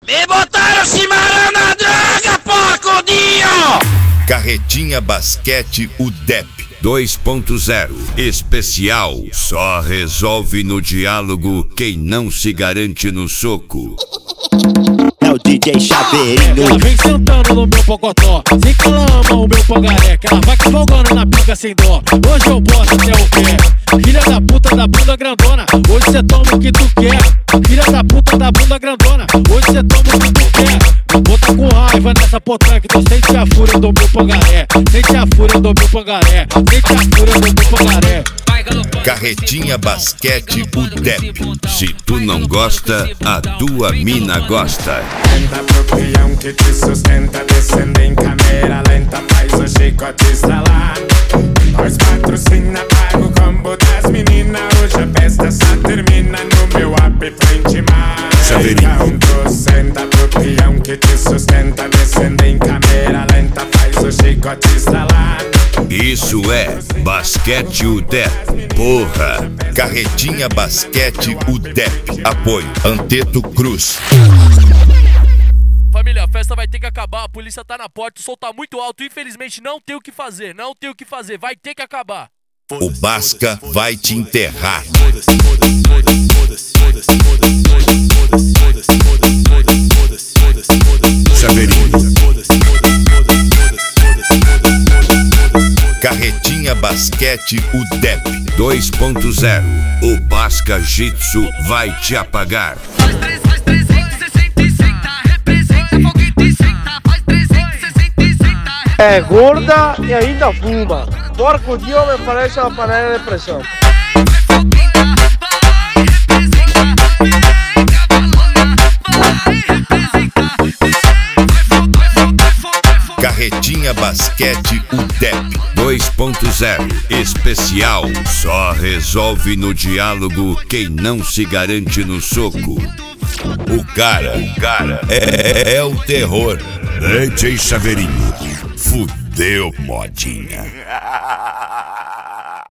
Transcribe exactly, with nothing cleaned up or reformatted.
Me botaram chimarrão na droga, porcudinho! Carretinha Basquete U D E P dois ponto zero. Especial. Só resolve no diálogo quem não se garante no soco. É o D J Chaveirinho. Ela vem sentando no meu pocotó, sei que ela ama o meu pangaré, que ela vai cavalgando na pica sem dó. Hoje eu boto até o pé, filha da puta da bunda grandona, hoje cê toma o que tu quer. Filha da puta da bunda grandona, hoje cê toma o que tu quer. Não bota com raiva nessa potranca, então sente a fúria do meu pangaré. Sente a fúria do meu pangaré, sente a fúria do meu pangaré. Carretinha Basquete U D E P. Se tu não gosta, a tua mina gosta. Senta pro peão que te sustenta, descendo em câmera lenta, faz o chicote estralar. Nós patrocina, paga o combo das meninas. Hoje a festa só termina no meu app frente mar. Então senta pro peão que te sustenta, descendo em câmera lenta, faz o chicote estralar. Isso é Basquete U D E P. Porra! Carretinha Basquete U D E P. Apoio Anteto Cruz. Família, a festa vai ter que acabar, a polícia tá na porta, o som tá muito alto, infelizmente não tem o que fazer, não tem o que fazer, vai ter que acabar. O Basca vai te enterrar. Chaveirinho. Carretinha Basquete U D E P dois ponto zero. O Basca Jitsu vai te apagar. Faz trezentos e sessenta e senta, representa foguete e senta. Faz trezentos e sessenta e senta. É gorda e ainda fuma. Porco Dio me parece uma panela de pressão. Carretinha Basquete U D E P dois ponto zero. Especial. Só resolve no diálogo quem não se garante no soco. O cara, o cara é, é o terror. D J Chaveirinho. Fudeu, modinha.